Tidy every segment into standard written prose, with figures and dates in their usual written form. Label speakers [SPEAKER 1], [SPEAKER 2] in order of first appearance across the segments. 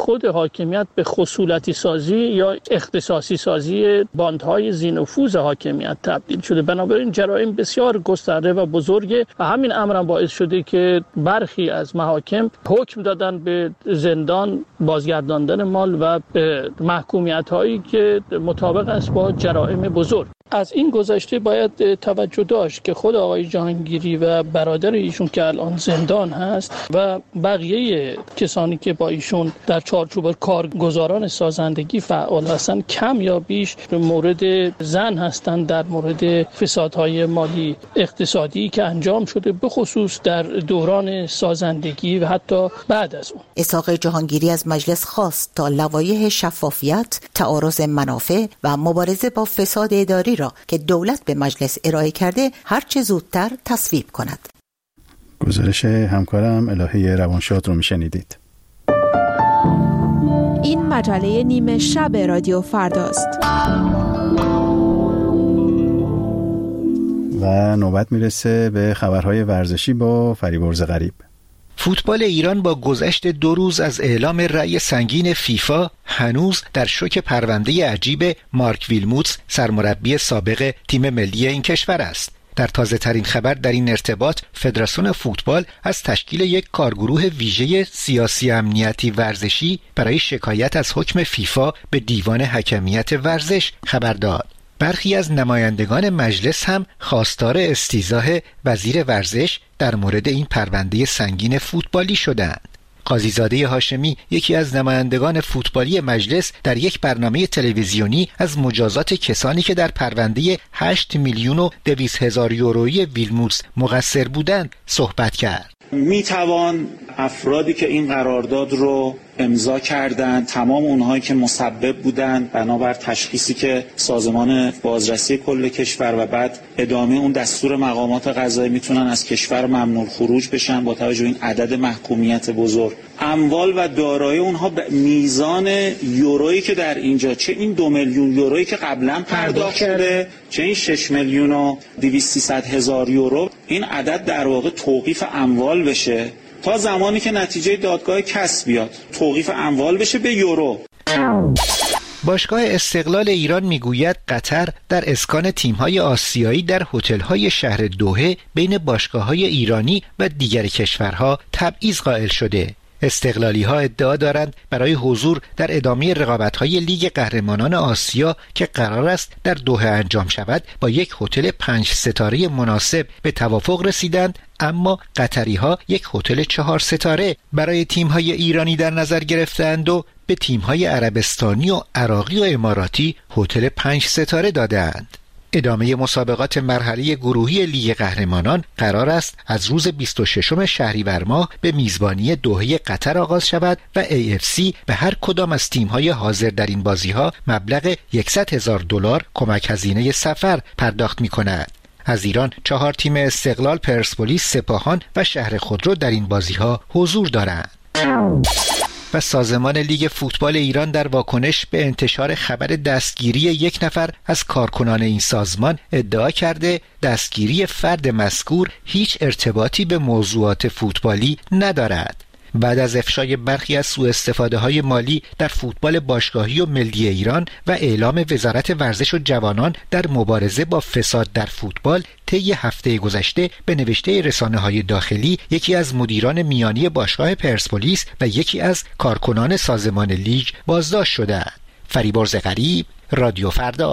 [SPEAKER 1] خود حاکمیت به خصولتی سازی یا اختصاصی سازی باندهای ذی‌نفوذ حاکمیت تبدیل شده. بنابراین جرایم بسیار گسترده و بزرگه و همین امر هم باعث شده که برخی از محاکم حکم دادن به زندان، بازگرداندن مال و محکومیت هایی که مطابق است با جرایم بزرگ. از این گذشته باید توجه داشت که خود آقای جهانگیری و برادر ایشون که الان زندان هست و بقیه کسانی که با ایشون در چارچوب کارگزاران سازندگی فعال هستند کم یا بیش مورد زن هستند در مورد فسادهای مالی اقتصادی که انجام شده، به خصوص در دوران سازندگی و حتی بعد از اون.
[SPEAKER 2] اسحاق جهانگیری از مجلس خواست تا لوایح شفافیت، تعارض منافع و مبارزه با فساد اداری را که دولت به مجلس ارائه کرده هرچه زودتر تصویب کند.
[SPEAKER 3] گزارش همکارم الهه روانشاد رو میشنیدید.
[SPEAKER 4] این مجله نیمه شب رادیو فرداست.
[SPEAKER 3] و نوبت میرسه به خبرهای ورزشی با فریبرز غریب.
[SPEAKER 5] فوتبال ایران با گذشت 2 روز از اعلام رأی سنگین فیفا هنوز در شوک پرونده عجیب مارک ویلموتس، سرمربی سابق تیم ملی این کشور است. در تازه ترین خبر در این ارتباط، فدراسیون فوتبال از تشکیل یک کارگروه ویژه سیاسی امنیتی ورزشی برای شکایت از حکم فیفا به دیوان حکمیت ورزش خبر داد. برخی از نمایندگان مجلس هم خواستار استیضاح وزیر ورزش در مورد این پرونده سنگین فوتبالی شدند. قاضیزاده هاشمی، یکی از نمایندگان فوتبالی مجلس، در یک برنامه تلویزیونی از مجازات کسانی که در پرونده 8,200,000 یورویی ویلموتس مقصر بودند صحبت کرد.
[SPEAKER 6] میتوان افرادی که این قرارداد رو امضا کردند، تمام اونهایی که مسبب بودند بنابر تشخیصی که سازمان بازرسی کل کشور و بعد ادامه اون دستور مقامات قضایی میتونن از کشور ممنوع الخروج بشن با توجه به این عدد محکومیت بزرگ. اموال و دارایی اونها به میزان یورویی که در اینجا، چه این 2 میلیون یورویی که قبلا پرداخت شده، چه این 6,200,000 یورو، این عدد در واقع توقیف اموال بشه تا زمانی که نتیجه دادگاه کسب بیاد، توقیف اموال بشه به یورو.
[SPEAKER 5] باشگاه استقلال ایران میگوید قطر در اسکان تیم‌های آسیایی در هتل‌های شهر دوحه بین باشگاه‌های ایرانی و دیگر کشورها تبعیض قائل شده. استقلالی‌ها ادعا دارند برای حضور در ادامه رقابت‌های لیگ قهرمانان آسیا که قرار است در دوحه انجام شود با یک هتل 5 ستاره مناسب به توافق رسیدند، اما قطری‌ها یک هتل 4 ستاره برای تیم‌های ایرانی در نظر گرفتند و به تیم‌های عربستانی و عراقی و اماراتی هتل 5 ستاره دادند. ادامه مسابقات مرحله گروهی لیگ قهرمانان قرار است از روز 26 شهریور ماه به میزبانی دوحه قطر آغاز شود و AFC به هر کدام از تیم‌های حاضر در این بازی‌ها مبلغ $100,000 کمک هزینه سفر پرداخت می‌کند. از ایران 4 تیم استقلال، پرسپولیس، سپاهان و شهر خودرو در این بازی‌ها حضور دارند. و سازمان لیگ فوتبال ایران در واکنش به انتشار خبر دستگیری 1 نفر از کارکنان این سازمان ادعا کرده دستگیری فرد مذکور هیچ ارتباطی به موضوعات فوتبالی ندارد. بعد از افشای برخی از سوءاستفاده‌های مالی در فوتبال باشگاهی و ملی ایران و اعلام وزارت ورزش و جوانان در مبارزه با فساد در فوتبال، طی هفته گذشته به نوشته رسانه‌های داخلی یکی از مدیران میانی باشگاه پرسپولیس و یکی از کارکنان سازمان لیگ بازداشت شدند. فریبرز غریب، رادیو فردا.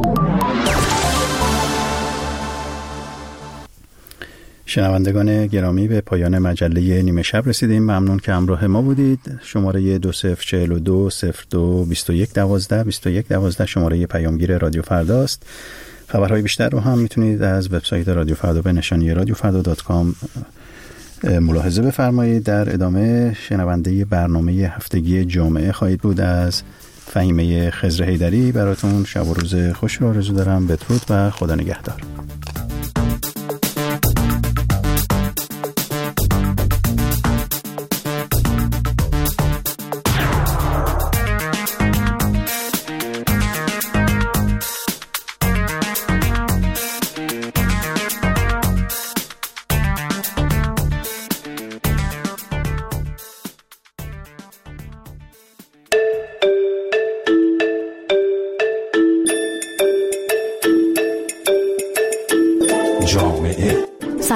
[SPEAKER 3] شنوندگان گرامی، به پایان مجله نیمه شب رسیدیم. ممنون که همراه ما بودید. شماره 2042 02 21 12 21 12 شماره پیامگیر رادیو فرداست. خبرهای بیشتر رو هم میتونید از وبسایت رادیو فردا به نشانی radiofarda.com ملاحظه بفرمایید. در ادامه شنونده برنامه هفتگی جمعه خواهید بود از فهیمه خضر حیدری. براتون شب و روز خوش رو آرزو دارم. بدرود و خدا نگهدار.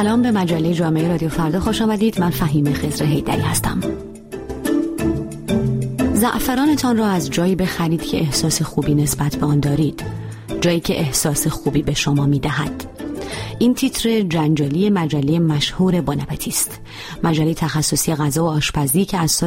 [SPEAKER 7] سلام به مجله جامعه رادیو فردا خوش آمدید. من فهیم خضر حیدری هستم. زعفرانتان را از جایی بخرید که احساس خوبی نسبت به آن دارید، جایی که احساس خوبی به شما می‌دهد. این تیتر جنجالی مجله مشهور بون اپتی است، مجله تخصصی غذا و آشپزی که از سال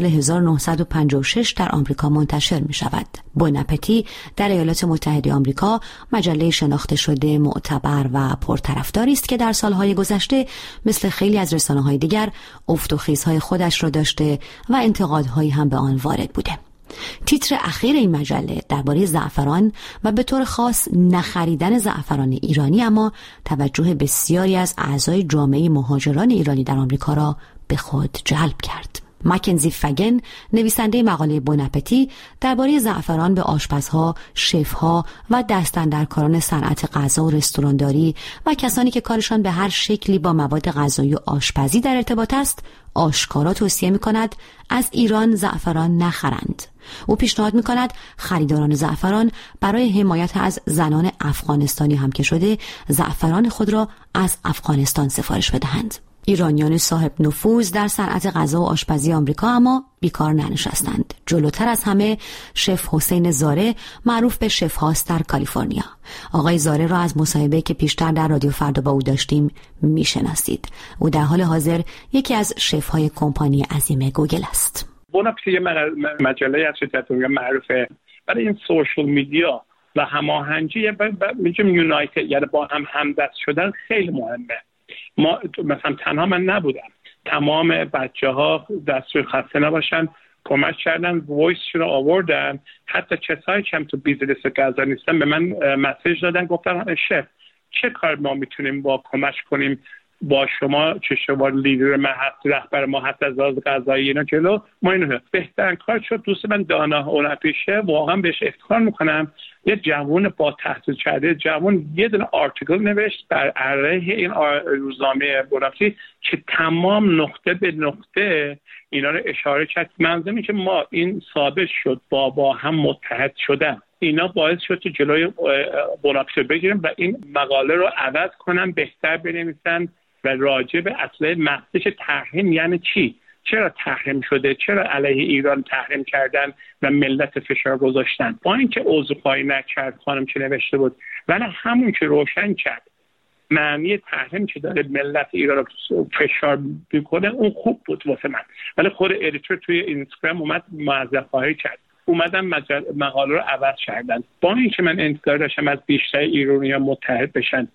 [SPEAKER 7] 1956 در آمریکا منتشر می شود. بون اپتی در ایالات متحده آمریکا مجله شناخته شده، معتبر و پرطرفداری است که در سالهای گذشته مثل خیلی از رسانه‌های دیگر افت و خیزهای خودش را داشته و انتقادهایی هم به آن وارد بوده. تیتر اخیر این مجله درباره زعفران و به طور خاص نخریدن زعفران ایرانی، اما توجه بسیاری از اعضای جامعه مهاجران ایرانی در آمریکا را به خود جلب کرد. مکنزی فگن، نویسنده مقاله بون اپتی درباره زعفران به آشپزها، شفها و دستاندرکاران صنعت غذا و رستورانداری و کسانی که کارشان به هر شکلی با مواد غذایی و آشپزی در ارتباط است، آشکارا توصیه می‌کند از ایران زعفران نخرند. او پیشنهاد می‌کند خریداران زعفران برای حمایت از زنان افغانستانی هم که شده زعفران خود را از افغانستان سفارش بدهند. ایرانیان صاحب نفوذ در صنعت غذا و آشپزی آمریکا اما بیکار ننشستند. جلوتر از همه شف حسین زاره، معروف به شف هاست در کالیفرنیا. آقای زاره را از مصاحبه‌ای که پیشتر در رادیو فردا با او داشتیم میشناسید. او در حال حاضر یکی از شف های کمپانی عظیم گوگل است.
[SPEAKER 8] بون اپتی یه مجله از دنیا معروفه برای این سوشال میدیا و هماهنگی میگم یونایتد، یعنی با هم همدست شدن خیلی مهمه. ما مثلا تنها من نبودم، تمام بچه‌ها دستور خسته نباشن کمک کردن، وایسشون رو آوردن. حتی کسایی که هم تو بیزنس غذا نیستن به من مسیج دادن، گفتن شف چه کار ما میتونیم با کمک کنیم با شما، چه شما لیدر ما هست، رهبر ما هست از لحاظ غذایی اینا جلو ما اینو بهترین کار شد. دوست من دانا اولمپیشه، واقعا بهش افتخار میکنم، یه جوان با تحصیل کرده جوان یه دونه آرتیکل نوشت بر علیه این روزنامه بون اپتی که تمام نقطه به نقطه اینا رو اشاره کرد. منظورم که ما این ثابت شد با هم متحد شدن، اینا باعث شد که جلوی بون اپتی بگیرن و این مقاله رو عوض کنن، بهتر بنویسن و راجع به اصل مقصد تحریم یعنی چی، چرا تحریم شده، چرا علیه ایران تحریم کردن و ملت فشار گذاشتن. با اینکه عذرخواهی نکرد خانم که نوشته بود، ولی همون که روشن کرد معنی تحریم که داره ملت ایران رو فشار میکنه اون خوب بود واسه من. ولی خود ادیتور توی اینستاگرام اومد معذرخواهی کرد، اومدن مقاله رو عوض کردن. با اینکه من انتظار داشتم از بیشتر ایرانی‌ها متحد بشن،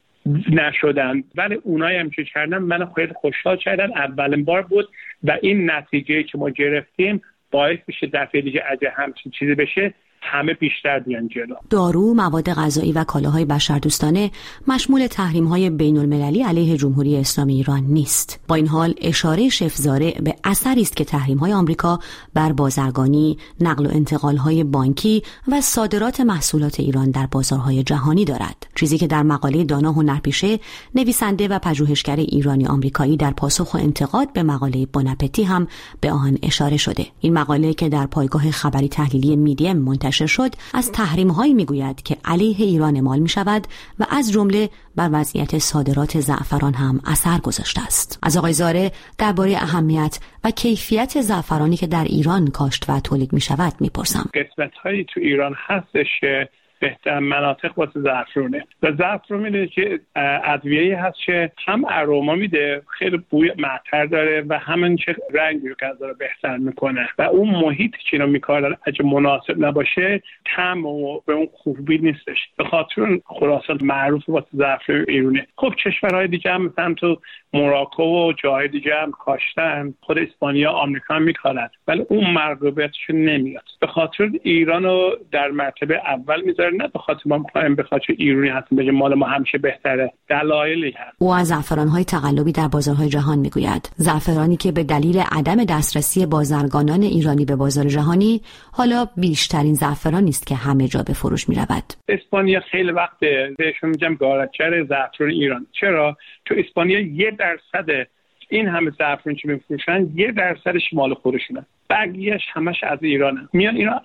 [SPEAKER 8] نشدن، ولی اونایی هم که کردن منو خیلی خوشحال کردن. اولین بار بود و این نتیجه که ما گرفتیم باعث میشه دفعه دیگه اگه همچین چیزی بشه همه بیشتر بیان جلو.
[SPEAKER 7] دارو، مواد غذایی و کالاهای بشردوستانه مشمول تحریم‌های بین‌المللی علیه جمهوری اسلامی ایران نیست. با این حال اشاره شف زاره به اثری است که تحریم‌های آمریکا بر بازرگانی، نقل و انتقال‌های بانکی و صادرات محصولات ایران در بازارهای جهانی دارد. چیزی که در مقاله دانا هنرپیشه، نویسنده و پژوهشگر ایرانی آمریکایی در پاسخ و انتقاد به مقاله بون اپتی هم به آن اشاره شده. این مقاله که در پایگاه خبری تحلیلی میدیم منتشر شد از تحریم‌هایی میگوید که علیه ایران اعمال می‌شود و از جمله بر وضعیت صادرات زعفران هم اثر گذاشته است. از آقای زاره درباره اهمیت و کیفیت زعفرانی که در ایران کاشت و تولید می‌شود می‌پرسم.
[SPEAKER 8] قسمت‌هایی تو ایران هستش که بهتر مناطق واسه زعفرونه و زعفرون میده که ادویه‌ای هست که هم اروما میده، خیلی بوی معطر داره و همین که رنگ غذا رو بهتر میکنه و اون محیطی که اینو میکارن اگه مناسب نباشه طعم به اون خوبی نیستش. به خاطر اون خلاصا معروف واسه زعفرون ایرانی. خب کشورهای دیگه هم مثلا تو موراکو و جای دیگه هم کاشتن، خود اسپانیا، آمریکا هم میکارن، ولی اون مرغوبیتشون نمیاد. به خاطر ایران رو در مرتبه اول میذاره، نه به خاطر ما میخوایم به خاطر ایرانی هستیم بگیم مال ما همیشه بهتره، دلایلی هست.
[SPEAKER 7] او از زعفران‌های تقلبی در بازارهای جهان میگوید. زعفرانی که به دلیل عدم دسترسی بازرگانان ایرانی به بازار جهانی حالا بیشترین زعفرانی است که همه جا به فروش میرود.
[SPEAKER 8] اسپانیا خیلی وقت بهشون میگم گارچر زعفران ایران. چرا؟ تو اسپانیا 1% این همه زعفران که میفروشن 1%ش مال خودشونه، بقیه‌اش همش از ایرانه. میان اینا